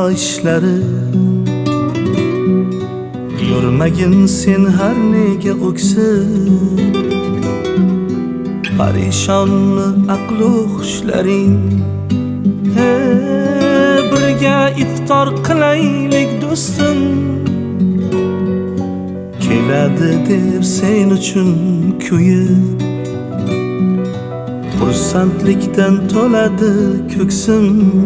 ishlari yurmagin sen har nega o'ksib parishonni aqlu xushlaring birga iftor qilaylik do'stim keladi deb sen uchun kuyib xursandlikdan to'ladi ko'ksim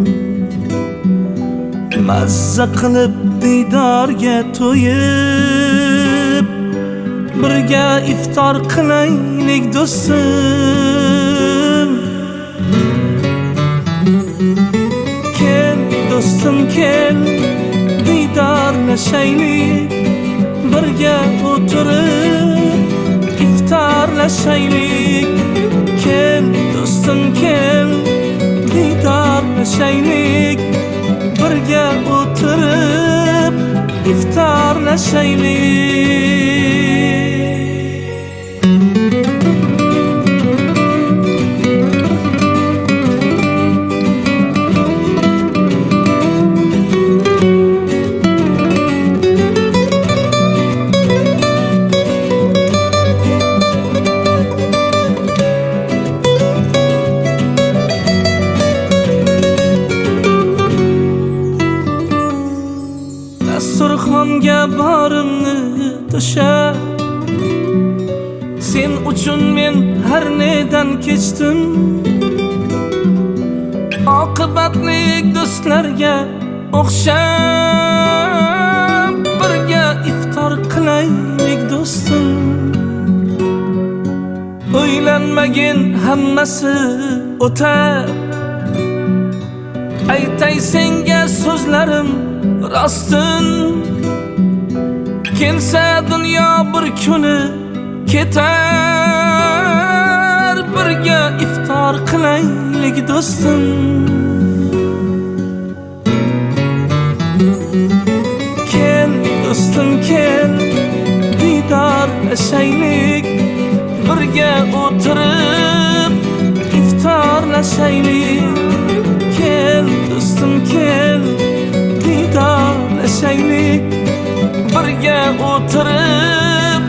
mazza qilib diydorga to'yib birga iftor qilaylik do'stim kel do'stim kel diydorlashaylik birga o'tirib iftorlashaylik kel do'stim kel diydorlashaylik birga o'tirib iftorlashaylik Dasturxonga borimni to'shab sen uchun men har nedan kechdim oqibatlik do'stlarga o'xshab birga iftor qilaylik do'stim o'ylanmagin hammasi o'tar aytay senga so'zlarim rostin kelsa dunyo bir kuni ketar birga iftor qilaylik do'stim kel do'stim kel diydorlashaylik birga o'tirib iftorlashaylik kel do'stim kel diydorlashaylik birga o'tirib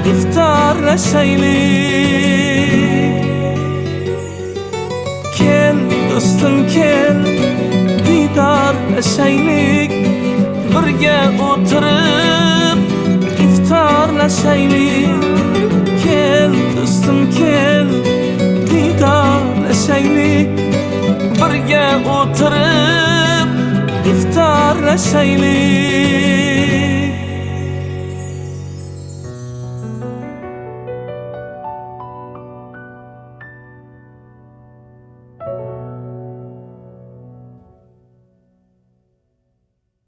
iftorlashaylik kel do'stim kel diydorlashaylik birga o'tirib iftorlashaylik kel do'stim kel diydorlashaylik birga o'tirib iftorlashaylik